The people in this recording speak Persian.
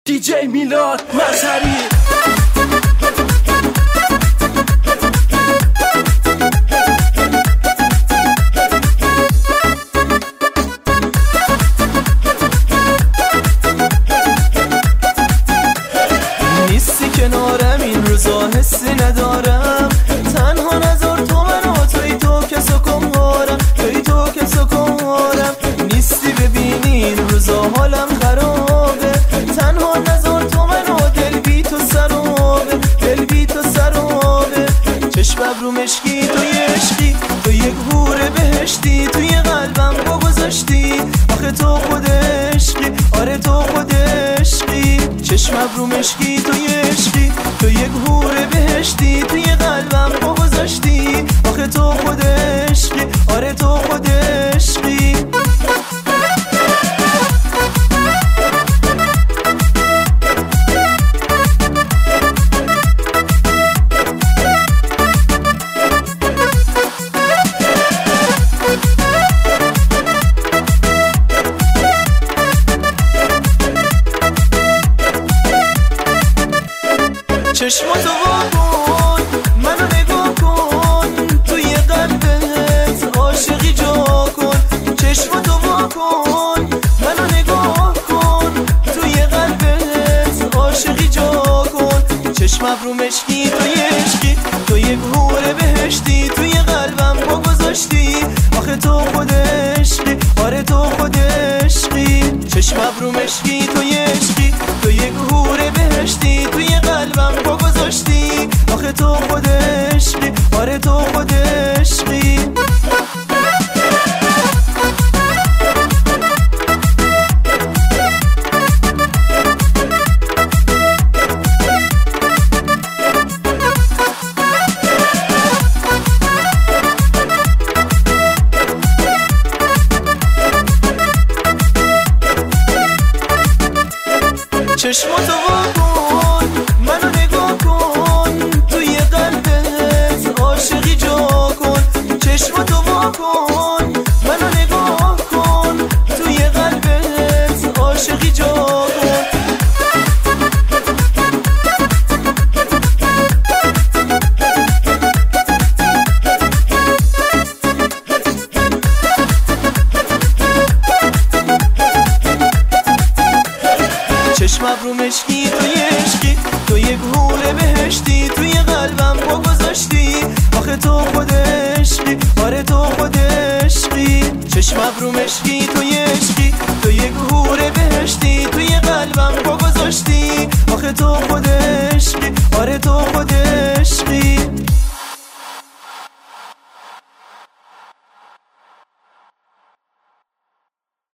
DJ میلاد مظهری. نیستی کنارم این روزا حسی ندارم، تنها نذار تو منو، توی تو که سکمارم، توی تو که سکمارم. نیستی ببینی این روزا حالم خرابه، تنها نذار تو منو، دل بی تو سرابه، دل بی تو سرابه. چشم ابرو مشکی توی عشقی، تو یک حور بهشتی، توی قلبم با گذاشتی، آخه تو خود عشقی، آره تو خود عشقی. چشم ابرو مشکی توی عشقی، تو یک حور بهشتی، توی قلبم با گذاشتی، آخه تو خود عشقی، آره تو خود عشقی. چشماتو واکن، منو نگاه کن، توی قلبت عاشقی جا کن. چشماتو واکن، منو نگاه کن، توی قلبت عاشقی جا کن. چشم ابرو مشکی توی عشقی، تو یک حور بهشتی، توی قلبم با گذاشتی، آخه تو خود عشقی، آره تو خود عشقی. چشم ابرو مشکی توی عشقی، تو یک حور بهشتی، توی قلبم با گذاشتی، آخه تو خود عشقی، آره تو خود عشقی. چشماتو واکن، منو نگاه کن، توی قلبت عاشقی جا کن. چشماتو واکن، منو نگاه کن، توی قلبت عاشقی جا کن. چشم ابرو مشکی توی عشقی، تو یک حور بهشتی، توی قلبم با گذاشتی، آخه تو خود عشقی، آره تو خود عشقی. چشم ابرو مشکی توی عشقی، تو یک حور بهشتی، توی قلبم با گذاشتی، آخه تو خود عشقی، آره تو خود عشقی.